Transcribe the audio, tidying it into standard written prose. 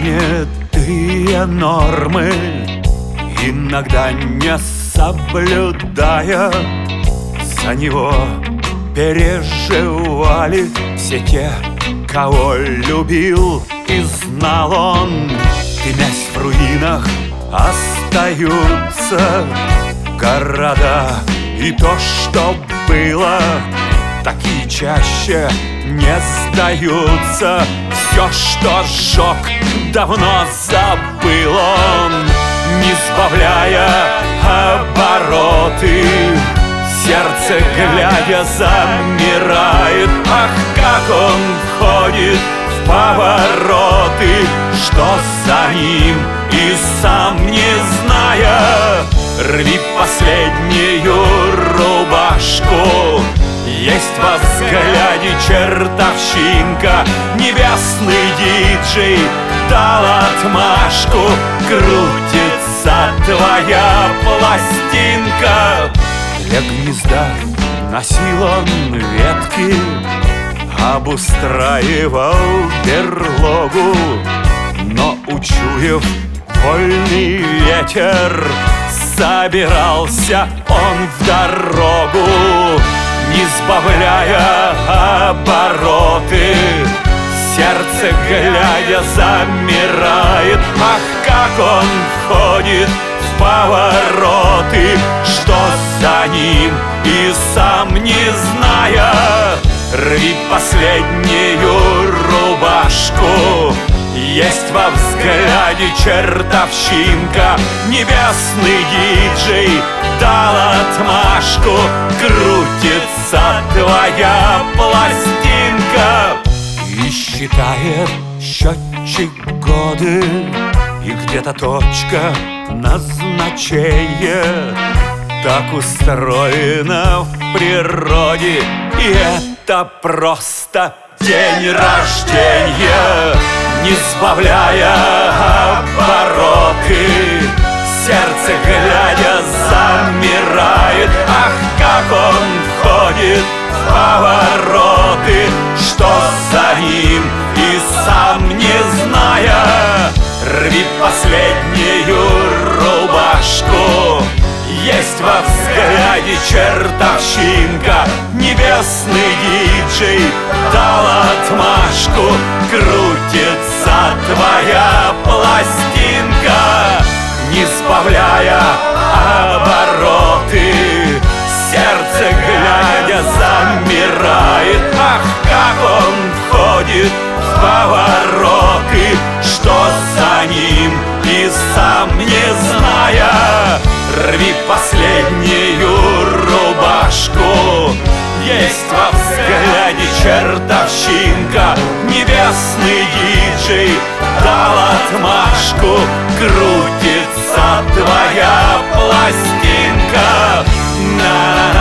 принятые нормы, иногда не соблюдая, за него переживали все те, кого любил и знал он. Дымясь в руинах остаются города, и то, что было, такие чаще не сдаются. Все, что сжег, давно забыл он, не сбавляя обороты. Сердце, глядя, замирает. Ах, как он входит в повороты, что за ним и сам не зная. Рви последнюю рубашку, есть во взгляде чертовщинка. Небесный диджей дал отмашку, крутится твоя пластинка. Для гнезда носил он ветки, обустраивал берлогу, но, учуяв вольный ветер, собирался он в дорогу, не сбавляя обороты. Сердце, глядя, замирает. Ах, как он входит в повороты, что за ним и сам не зная. Рви последнюю рубашку, есть во взгляде чертовщинка. Небесный диджей дал отмашку, крутится твоя пластинка. И считает счетчик годы, и где-то точка назначения. Так устроено в природе, и это просто день рождения. Не сбавляя обороты, сердце, глядя, замирает. Ах, как он входит в повороты, что за ним и сам не зная. Рви последнюю рубашку, есть во взгляде чертовщинка. Небесный диджей дал отмашку, крутится твоя пластинка. Не сбавляя обороты, сердце, глядя, замирает. Ах, как он входит в повороты, что за ним и сам не зная. Рви последнюю рубашку, есть во взгляде чертовщинка. Небесный диджей дал отмашку, крутится твоя пластинка. На